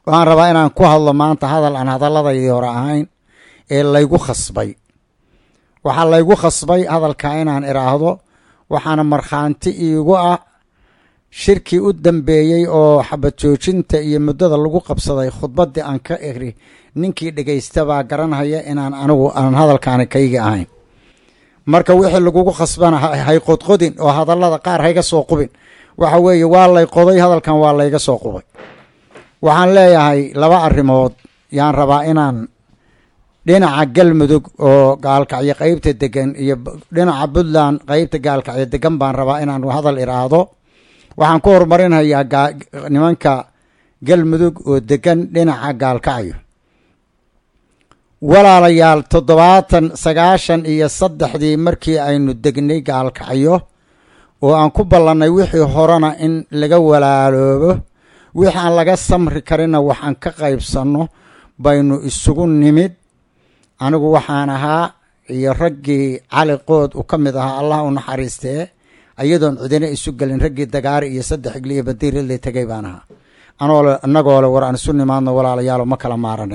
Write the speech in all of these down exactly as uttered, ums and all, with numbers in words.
waxaan rabaa inaan ku hadlo maanta hadal aan hadalladaydii hore ahayn ee laygu khasbay. waxaa laygu khasbay hadalka inaan idhaahdo, waxaana markhaanti iigu ah shirkii u dambeeyey oo xabad joojinta iyo muddada lagu qabsaday khudbaddii aan ka eri ninkii dhegaysta baa garanhaya inaan anigu aan hadalkaani kayga ahayn. marka wixii lagugu khasbana hay qodqodin oo hadallada qaar hayga soo qubin. waxa weeye waa lay qoday, hadalkan waa layga soo qubay. waxaan leeyahay laba arrimood yaan rabaa inaan dhinaca galmudug oo gaalkacyo qaybta degan iyo dhinaca puntland qaybta gaalkacyo degan baan rabaa inaan hadal idhaahdo. waxaan ku horumarinayaa nimanka galmudug oo degan dhinaca gaalkacyo. walaalayaal, toddobaatan sagaashan iyo saddexdii markii aynu degnay gaalkacyo oo aan ku ballannay wixii horena in laga walaaloobo, wixii aan laga samri karinna waxaan ka qaybsanno baynu isugu nimid. anigu waxaan ahaa iyo raggii cali qood u ka mid ahaa, allah u naxariistee, iyadoon cidina isu gelin raggii dagaari iyo saddex igliyo badiiradle tegay baan ahaa. anoole annagoole war aan isu nimaadno walaalayaalo ma kala maarane.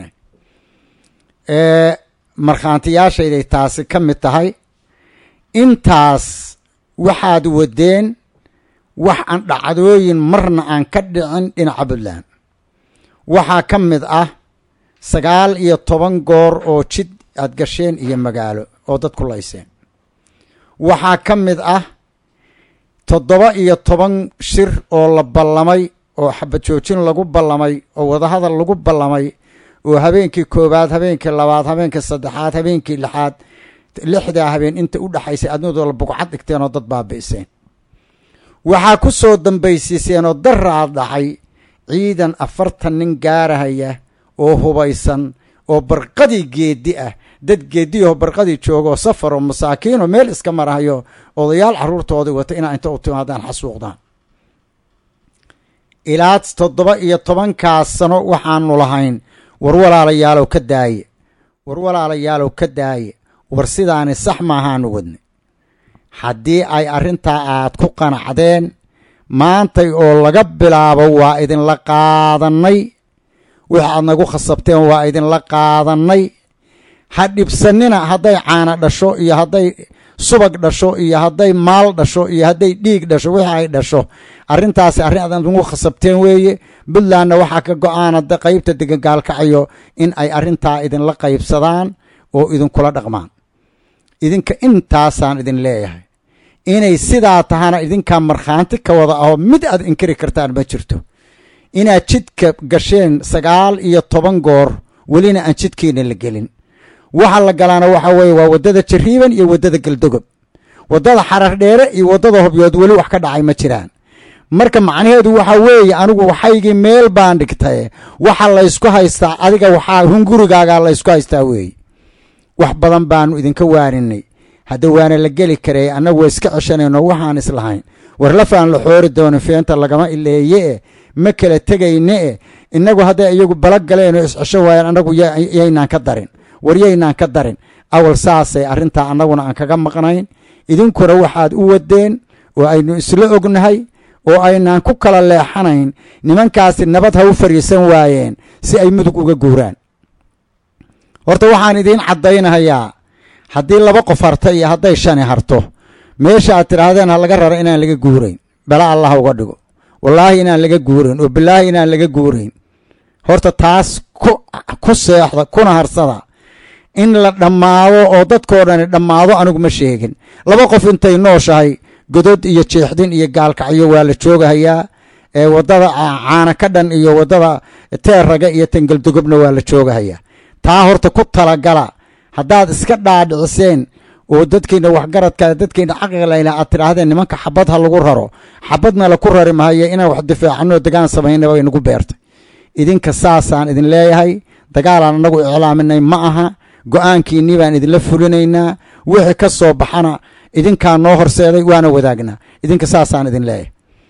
markhaantiyaashayday taasi ka mid tahay. intaas waxaad wadeen wax aan dhacdooyin marna aan ka dhicin dhinaca puntland. waxaa ka mid ah sagaal iyo toban goor oo jid aad gasheen iyo magaalo oo dad ku layseen. waxaa ka mid ah toddoba iyo toban shir oo la ballamay oo xabad joojin lagu ballamay oo wadahadal lagu ballamay oo habeenkii koowaad, habeenkii labaad, habeenkii saddexaad, habeenkii lixaad, lixdaa habeen inta u dhaxaysay adnadoo la bugcad dhigteen oo dad baabi'iseen. waxaa ku soo dambaysiiseen oo daraad dhacay ciidan afartan nin gaarahaya oo hubaysan oo barqadii geedi ah, dad geediyaho barqadii jooga oo safar oo masaakiin oo meel iska marahayo odayaal carruurtoodii wata inaa inta u timaadaan xasuuqdaan. ilaa toddoba iyo tobankaas sano waxaanu lahayn war walaalayaalow ka daaye, war walaalayaalow ka daaye, war sidaani sax maahaanu wadne. haddii ay arrintaa aad ku qanacdeen maantay oo laga bilaabo waa idinla qaadannay, wix aad nagu khasabteen waa idinla qaadannay. ha dhibsanina hadday caana dhasho iyo hadday subag dhasho iyo hadday maal dhasho iyo hadday dhiig dhasho, wixii ay dhasho arrintaasi arrin aad nagu khasabteen weeye. puntlandna waxaa ka go-aana qaybta degan gaalkacyo in ay arrintaa idinla qaybsadaan oo idinkula dhaqmaan. idinka intaasaan idin leeyahay. inay sidaa tahana idinkaa markhaanti ka wada aho mid aad inkiri kartaan ma jirto. inaad jidka gasheen sagaal iyo toban goor welina aan jidkiina la gelin. waxa la galaana waxa weeye waa waddada jariiban iyo waddada galdogob. waddada xarar dheere iyo waddada hobyood weli wax ka dhacay ma jiraan. marka macnaheedu waxa weeye anigu waxaygii meel baan dhigtay, waxa laysku haystaa adiga, waxaa hungurigaagaa laysku haystaa weeye. wax badan baanu idinka waaninay, hadda waana la geli karay, annagu waa iska ceshanayno waxaan islahayn war lafaan la xoori doonin feenta lagama ileeye ma kala tegayne e inagu hadday iyagu bala galeen oo iscesho waayaan annagu yaynaan ka darin, war yaynaan ka darin. awal saasay arrintaa annaguna aan kaga maqnayn, idinkuna waxaad u wadeen oo aynu isla ognahay oo aynaan ku kala leexanayn. nimankaasi nabad ha u fariisan waayeen si ay mudug uga guuraan. horta waxaan idiin caddaynahayaa haddii laba qof harta iyo hadday shani harto, meesha aad tidhaahdeen ha laga raro inaan laga guurayn, bala allah uga dhigo, wallaahi inaan laga guurayn oo bilaahi inaan laga guurayn. horta taas ku seexda kuna harsada. in la dhammaado oo dadkoo dhani dhammaado anigu ma sheegin. laba qof intay nooshahay godod iyo jeexdin iyo gaalkacyo waa la joogahayaa. ee waddada caana ka dhan iyo waddada teeraga iyo tangeldogobna waa la joogahayaa. taa horta ku talagala. haddaad iska dhaadhiciseen oo dadkiina waxgaradka dadkiina caqlilayna aad tidhaahdeen nimanka xabad ha lagu raro, xabadna laku rari mahaye inaan wax difaacano degaan samaynaba way nagu beertay. idinka saasaan idin leeyahay. dagaalaan annagu iclaaminay ma aha, go-aankiinnii baan idinla fulinaynaa. wixii ka soo baxana idinkaa noo horseeday waana wadaagnaa. idinka saasaan idin leeyahay.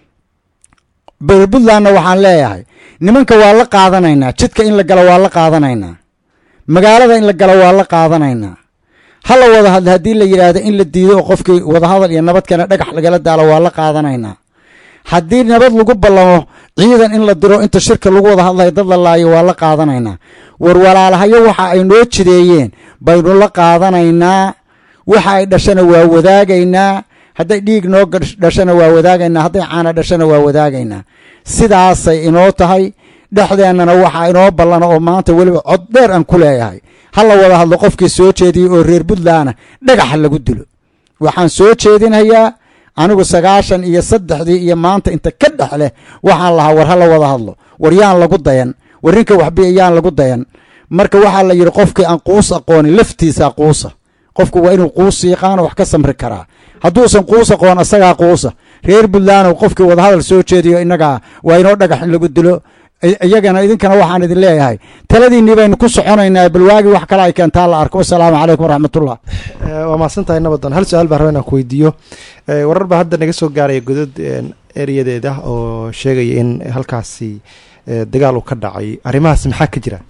puntlandna waxaan leeyahay nimanka waa la qaadanaynaa, jidka in la galo waa la qaadanaynaa, magaalada in la galo waa la qaadanaynaa. ha la wada hadla haddii la yidhaahdo in la diido oo qofkii wadahadal iyo nabadkeena dhagax lagala daalo waa la qaadanaynaa. haddii nabad lagu ballamo ciidan in la diro inta shirka lagu wada hadlayo dad la laayo waa la qaadanaynaa. war walaalahayo waxa ay noo jideeyeen baynu la qaadanaynaa. waxa ay dhashana waa wadaagaynaa. hadday dhiig noo dhashana waa wadaagaynaa. hadday caana dhashana waa wadaagaynaa. sidaasay inoo tahay. dhexdeennana waxaa inoo ballana oo maanta weliba cod dheer aan ku leeyahay, ha la wada hadlo. qofkii soo jeediyey oo reer puntlandna dhagaxa lagu dilo. waxaan soo jeedinayaa anigu sagaashan iyo saddexdii iyo maanta inta ka dhex leh waxaan lahaa war ha la wada hadlo, war yaan lagu dayan, war ninka waxbiya yaan lagu dayan. marka waxaa la yidhi qofkii aan quus aqoonin laftiisa quusa. qofku waa inuu quus yaqaano wax ka samri karaa. hadduusan quus aqoon asagaa quusa. reer puntland qofkii wadahadal soo jeediyo innagaa waa inoo dhagax in lagu dilo. iyagana idinkana waxaan idin leeyahay taladiinnii baynu ku soconaynaa, bal waagii wax kale ay keentaa la arko. wasalaamu calaykum waraxmatullah. waa mahadsantahay nabadoon. hal su-aal baan raba inaan ku weydiiyo. warar baa hadda naga soo gaaraya godod ereyadeeda oo sheegaya in halkaasi dagaal uu ka dhacay. arrimahaas maxaa ka jira?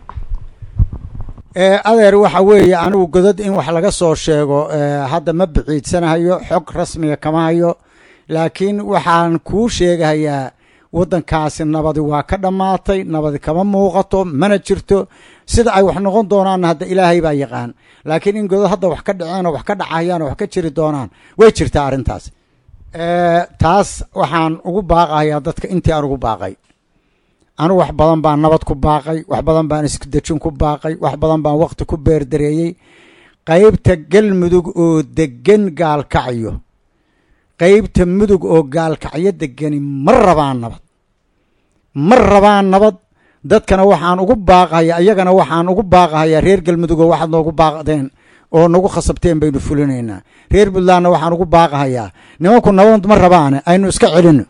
adeer waxa weeye anigu godod in wax laga soo sheego hadda ma biciidsanahayo, xog rasmiga kama hayo. laakiin waxaan kuu sheegahayaa waddankaasi nabadi waa ka dhammaatay. nabadi kama muuqato, mana jirto. sida ay wax noqon doonaanna hadda ilaahay baa yaqaan. laakiin in godod hadda wax ka dhaceen oo wax ka dhacayaan oo wax ka jiri doonaan way jirtaa arrintaas. taas waxaan ugu baaqahayaa dadka intii aan ugu baaqay. anigu wax badan baan nabad ku baaqay, wax badan baan iskudejin ku baaqay, wax badan baan waqti ku beerdareeyey. qaybta galmudug oo degan gaalkacyo, qaybta mudug oo gaalkacyo degani ma rabaan nabad, ma rabaan nabad. dadkana waxaan ugu baaqahayaa, iyagana waxaan ugu baaqahayaa reer galmudug oo waxaad noogu baaqdeen oo nagu khasabteen baynu fulinaynaa. reer puntlandna waxaan ugu baaqahayaa nimanku nabad ma rabaane aynu iska celinno.